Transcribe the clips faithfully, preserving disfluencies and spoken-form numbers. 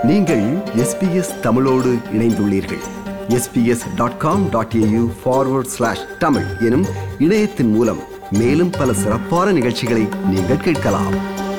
நீங்கள் S B S தமிழோடு இணைந்துள்ளீர்கள். S B S dot com dot A U forward slash Tamil எனும் இணையத்தின் மூலம் மேலும் பல சிறப்பான நிகழ்ச்சிகளை நீங்கள் கேட்கலாம்.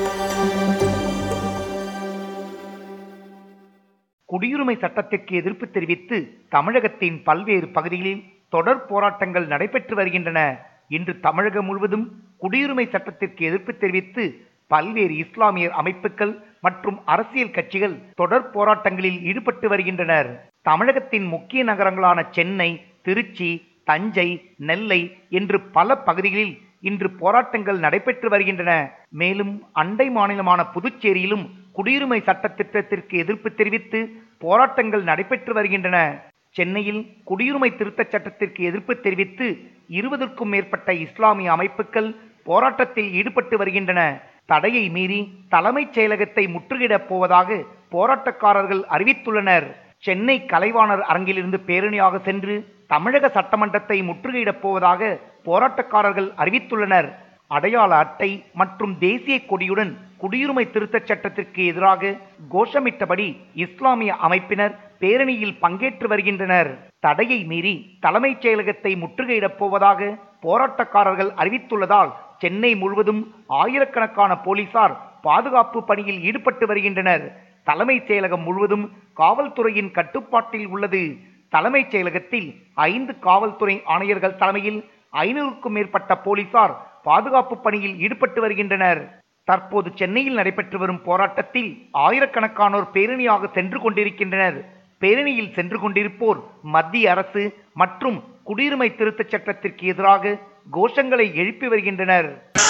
குடியுரிமை சட்டத்திற்கு எதிர்ப்பு தெரிவித்து தமிழகத்தின் பல்வேறு பகுதிகளில் தொடர் போராட்டங்கள் நடைபெற்று வருகின்றன. இன்று தமிழகம் முழுவதும் குடியுரிமை சட்டத்திற்கு எதிர்ப்பு தெரிவித்து பல்வேறு இஸ்லாமியர் அமைப்புகள் மற்றும் அரசியல் கட்சிகள் தொடர் போராட்டங்களில் ஈடுபட்டு வருகின்றனர். தமிழகத்தின் முக்கிய நகரங்களான சென்னை, திருச்சி, தஞ்சை, நெல்லை என்று பல பகுதிகளில் இன்று போராட்டங்கள் நடைபெற்று வருகின்றன. மேலும் அண்டை மாநிலமான புதுச்சேரியிலும் குடியுரிமை சட்ட திட்டத்திற்கு எதிர்ப்பு தெரிவித்து போராட்டங்கள் நடைபெற்று வருகின்றன. சென்னையில் குடியுரிமை திருத்தச் சட்டத்திற்கு எதிர்ப்பு தெரிவித்து இருபதற்கும் மேற்பட்ட இஸ்லாமிய அமைப்புகள் போராட்டத்தில் ஈடுபட்டு வருகின்றன. தடையை மீறி தலைமைச் செயலகத்தை முற்றுகையிடப் போவதாக போராட்டக்காரர்கள் அறிவித்துள்ளனர். சென்னை கலைவாணர் அரங்கிலிருந்து பேரணியாக சென்று தமிழக சட்டமன்றத்தை முற்றுகையிடப் போவதாக போராட்டக்காரர்கள் அறிவித்துள்ளனர். அடையாள அட்டை மற்றும் தேசிய கொடியுடன் குடியுரிமை திருத்தச் சட்டத்திற்கு எதிராக கோஷமிட்டபடி இஸ்லாமிய அமைப்பினர் பேரணியில் பங்கேற்று வருகின்றனர். தடையை மீறி தலைமைச் செயலகத்தை முற்றுகையிடப் போவதாக போராட்டக்காரர்கள் அறிவித்துள்ளதால் சென்னை முழுவதும் ஆயிரக்கணக்கான போலீசார் பாதுகாப்பு பணியில் ஈடுபட்டு வருகின்றனர். தலைமைச் செயலகம் முழுவதும் காவல்துறையின் கட்டுப்பாட்டில் உள்ளது. தலைமைச் செயலகத்தில் ஐந்து காவல்துறை ஆணையர்கள் தலைமையில் ஐநூறுக்கும் மேற்பட்ட போலீசார் பாதுகாப்பு பணியில் ஈடுபட்டு வருகின்றனர். தற்போது சென்னையில் நடைபெற்று வரும் போராட்டத்தில் ஆயிரக்கணக்கானோர் பேரணியாக சென்று கொண்டிருக்கின்றனர். பேரணியில் சென்று கொண்டிருப்போர் மத்திய அரசு மற்றும் குடியுரிமை திருத்தச் சட்டத்திற்கு எதிராக கோஷங்களை எழுப்பி வருகின்றனர்.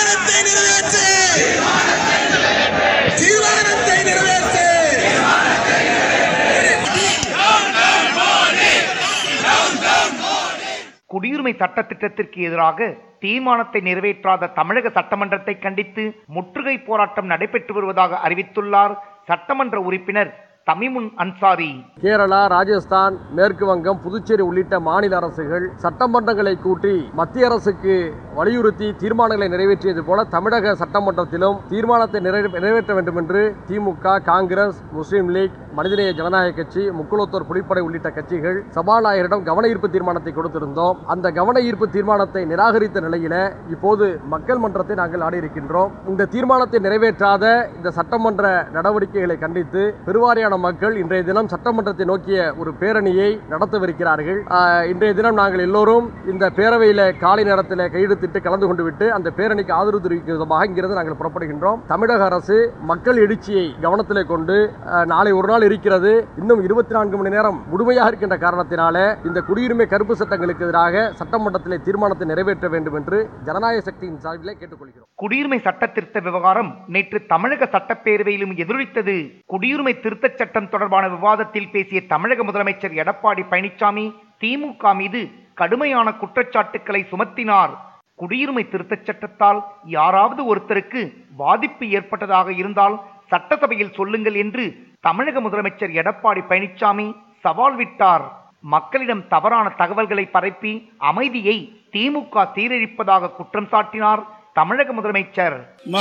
குடியுரிமை சட்ட திட்டத்திற்கு எதிராக தீர்மானத்தை நிறைவேற்றாத தமிழக சட்டமன்றத்தை கண்டித்து முற்றுகை போராட்டம் நடைபெற்று வருவதாக அறிவித்துள்ளார் சட்டமன்ற உறுப்பினர் தமிமுன் அன்சாரி. கேரளா, ராஜஸ்தான், மேற்கு வங்கம், புதுச்சேரி உள்ளிட்ட மாநில அரசுகள் சட்டமன்றங்களை கூட்டி மத்திய அரசுக்கு வலியுறுத்தி தீர்மானங்களை நிறைவேற்றியது போல தமிழக சட்டமன்றத்திலும் தீர்மானத்தை நிறைவேற்ற வேண்டும் என்று திமுக, காங்கிரஸ், முஸ்லீம் லீக், மனிதநேய ஜனநாயக கட்சி, முக்குளத்தோர் புலிப்படை உள்ளிட்ட கட்சிகள் சபாநாயகரிடம் கவன ஈர்ப்பு தீர்மானத்தை கொடுத்திருந்தோம். அந்த கவன ஈர்ப்பு தீர்மானத்தை நிராகரித்த நிலையில இப்போது மக்கள் மன்றத்தை நாங்கள் நாடியிருக்கின்றோம். இந்த தீர்மானத்தை நிறைவேற்றாத இந்த சட்டமன்ற நடவடிக்கைகளை கண்டித்து பெருவாரியான மக்கள் இன்றைய தினம் சட்டமன்றத்தை நோக்கிய ஒரு பேரணியை நடத்தவிருக்கிறார்கள். இன்றைய தினம் நாங்கள் எல்லோரும் இந்த பேரவையில காலை நேரத்தில் கையெழுத்திட்டு கலந்து கொண்டு விட்டு அந்த பேரணிக்கு ஆதரவு தெரிவிக்கும் விதமாக இங்கிருந்து நாங்கள் புறப்படுகின்றோம். தமிழக அரசு மக்கள் எழுச்சியை கவனத்திலே கொண்டு நாளை ஒரு நாள் இருக்கிறது, இன்னும் இருபத்தி நான்கு மணி நேரம் முழுமையாக இருக்கின்ற காரணத்தினால இந்த குடியுரிமை கருப்பு சட்டங்களுக்கு எதிராக சட்டமன்றத்திலே தீர்மானத்தை நிறைவேற்ற வேண்டும் என்று ஜனநாயக சக்தியின் சார்பிலே கேட்டுக்கொள்கிறோம். குடியுரிமை சட்ட திருத்த விவகாரம் நேற்று தமிழக சட்டப்பேரவையிலும் எதிரொலித்தது. குடியுரிமை திருத்தச் சட்டம் தொடர்பான விவாதத்தில் பேசிய தமிழக முதலமைச்சர் எடப்பாடி பழனிசாமி திமுக மீது கடுமையான குற்றச்சாட்டுக்களை சுமத்தினார். குடியுரிமை திருத்தச் சட்டத்தால் யாராவது ஒருத்தருக்கு பாதிப்பு ஏற்பட்டதாக இருந்தால் சட்டசபையில் சொல்லுங்கள் என்று தமிழக முதலமைச்சர் எடப்பாடி பழனிசாமி சவால் விட்டார். மக்களிடம் தவறான தகவல்களை பரப்பி அமைதியை திமுக சீரழிப்பதாக குற்றம் சாட்டினார் தமிழக முதலமைச்சர்.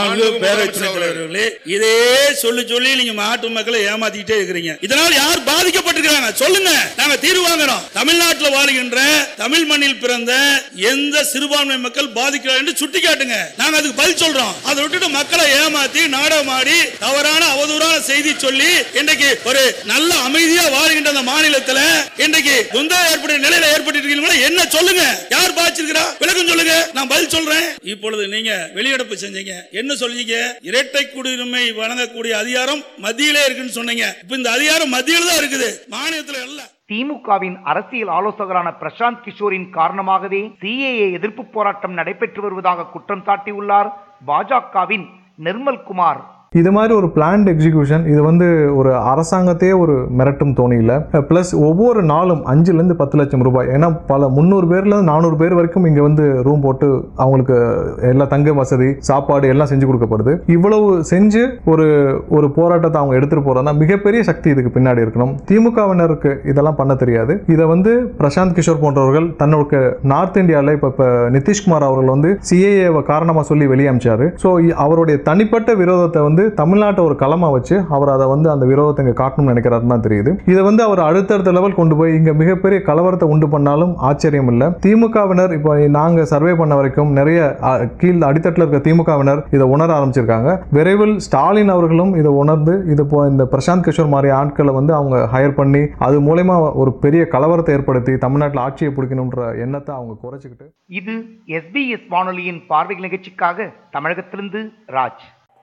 இதே சொல்லி சொல்லி நீங்க நாட்டு மக்களை ஏமாத்திட்டே இருக்கிறீங்க. இதனால் யார் பாதிக்கப்பட்டிருக்கிறாங்க சொல்லுங்க, நாங்க தீர்வு வாங்குறோம். தமிழ்நாட்டில் வாழ்கின்ற தமிழ் மண்ணில் பிறந்த எந்த சிறுபான்மை மக்கள் பாதிக்கிறார் என்று சுட்டி காட்டுங்க, நாங்க அதுக்கு பதில் சொல்றோம். அதை விட்டுட்டு மக்களை ஏமாத்தி நாடகமாடி தவறான அவதூறான செய்தி சொல்லி இன்றைக்கு ஒரு நல்ல அமைதியா வாழ்கின்ற அந்த மாநிலத்தில் இன்றைக்கு குந்தா ஏற்பட்ட நிலையில ஏற்பட்டிருக்கீங்களா என்ன சொல்லுங்க, யார் பாதிச்சிருக்கிறா விளக்கம் சொல்லுங்க, நான் பதில் சொல்றேன். இப்பொழுது நீங்க வெளியெடுப்பு செஞ்சீங்க, என்ன சொல்றீங்க? இரட்டை குடியுரிமை வழங்கக்கூடிய அதிகாரம் மத்தியிலே இருக்குன்னு சொன்னீங்க. இப்ப இந்த அதிகாரம் மத்தியில தான் இருக்குது, மாநிலத்தில் அல்ல. திமுகவின் அரசியல் ஆலோசகரான பிரசாந்த் கிஷோரின் காரணமாகவே சிஏஏ எதிர்ப்பு போராட்டம் நடைபெற்று வருவதாக குற்றம் சாட்டியுள்ளார் பாஜகவின் நிர்மல்குமார். இது மாதிரி ஒரு பிளான்ட் எக்ஸிக்யூஷன், இது வந்து ஒரு அரசாங்கத்தையே ஒரு மிரட்டும் தோணியில் ப்ளஸ் ஒவ்வொரு நாளும் அஞ்சுலேருந்து பத்து லட்சம் ரூபாய், ஏன்னா பல முந்நூறு பேர்லேருந்து நானூறு பேர் வரைக்கும் இங்கே வந்து ரூம் போட்டு அவங்களுக்கு எல்லா தங்க வசதி, சாப்பாடு எல்லாம் செஞ்சு கொடுக்கப்படுது. இவ்வளவு செஞ்சு ஒரு ஒரு போராட்டத்தை அவங்க எடுத்துகிட்டு போகிறதா மிகப்பெரிய சக்தி இதுக்கு பின்னாடி இருக்கணும். திமுகவினருக்கு இதெல்லாம் பண்ண தெரியாது. இதை வந்து பிரசாந்த் கிஷோர் போன்றவர்கள் தன்னோட நார்த் இந்தியாவில் இப்போ இப்போ நிதிஷ்குமார் அவர்கள் வந்து சிஏஏவை காரணமாக சொல்லி வெளியே அமிச்சாரு. ஸோ அவருடைய தனிப்பட்ட விரோதத்தை வந்து தமிழ்நாட்டை ஒரு களமா வச்சு அவர் அதை வந்து அந்த விரோதத்தை இங்க காட்டணும்னு நினைக்கிறாருன்னு தான் தெரியுது. இதை வந்து அவர் அடுத்தடுத்த லெவல் கொண்டு போய் இங்க மிகப்பெரிய கலவரத்தை உண்டு பண்ணாலும் ஆச்சரியம் இல்லை. திமுகவினர் இப்போ நாங்க சர்வே பண்ண வரைக்கும் நிறைய கீழ் அடித்தட்டில் இருக்க திமுகவினர் இதை உணர ஆரம்பிச்சிருக்காங்க. விரைவில் ஸ்டாலின் அவர்களும் இதை உணர்ந்து இது இந்த பிரசாந்த் கிஷோர் மாதிரி ஆட்களை வந்து அவங்க ஹையர் பண்ணி அது மூலமா ஒரு பெரிய கலவரத்தை ஏற்படுத்தி தமிழ்நாட்டில் ஆட்சியை பிடிக்கணும்ன்ற எண்ணத்தை அவங்க குறைச்சிக்கிட்டு. இது எஸ்பிஎஸ் வானொலியின் பார்வை நிகழ்ச்சிக்காக தமிழகத்திலிருந்து ராஜ்.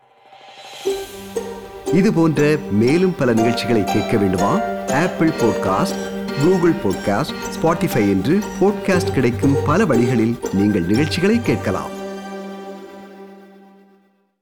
இது போன்ற மேலும் பல நிகழ்ச்சிகளை கேட்க வேண்டுமா? Apple podcast, Google podcast, Spotify என்று பாட்காஸ்ட் கிடைக்கும் பல வழிகளில் நீங்கள் நிகழ்ச்சிகளை கேட்கலாம்.